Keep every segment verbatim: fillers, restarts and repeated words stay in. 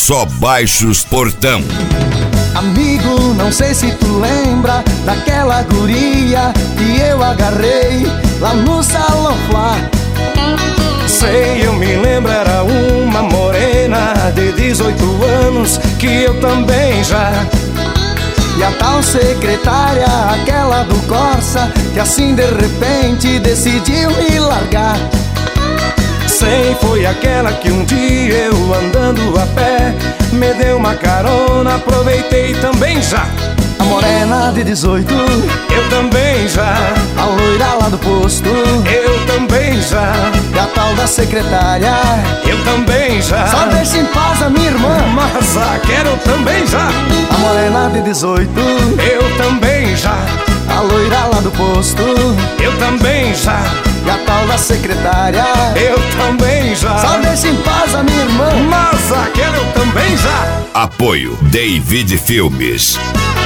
Só Baixos Portão. Amigo, não sei se tu lembra daquela guria que eu agarrei lá no Salão Flá. Sei, eu me lembro, era uma morena de dezoito anos que eu também já. E a tal secretária, aquela do Corsa, que assim de repente decidiu me largar. Sei, foi aquela que um dia eu andando a pé me deu uma carona, aproveitei também já. A morena de dezoito, eu também já. A loira lá do posto, eu também já. E a tal da secretária, eu também já. Só deixa em paz a minha irmã, mas a quero também já. A morena de dezoito, eu também já. A loira lá do posto, eu também já. E a tal da secretária, eu também já. Só deixa em paz a minha irmã, mas aquela eu também já. Apoio David Filmes.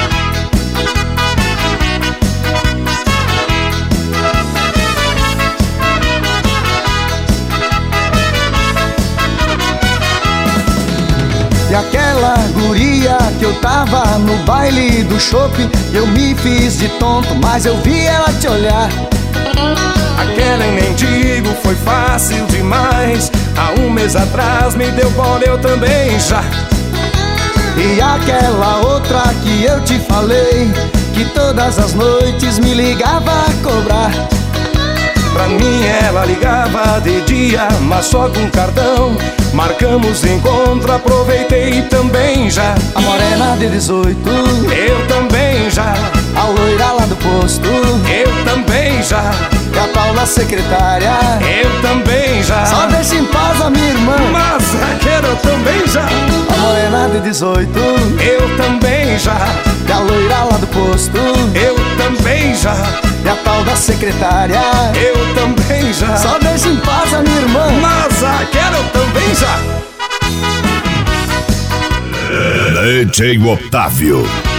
E aquela guria que eu tava no baile do shopping, eu me fiz de tonto, mas eu vi ela te olhar. Aquela em mendigo foi fácil demais. Há um mês atrás me deu bola, eu também já. E aquela outra que eu te falei, que todas as noites me ligava a cobrar. Pra mim ela ligava de dia, mas só com cartão. Marcamos encontro, aproveitei também já. A morena de dezoito, eu também já. A loira lá do posto, eu também já. E a tal da secretária, eu também já. Só deixa em paz a minha irmã, mas aquela eu também já. A morena de dezoito, eu também já. E a loira lá do posto, eu também já. E a tal da secretária, eu também já. Só deixa em paz a minha irmã, mas aquela eu também já. D J Otávio.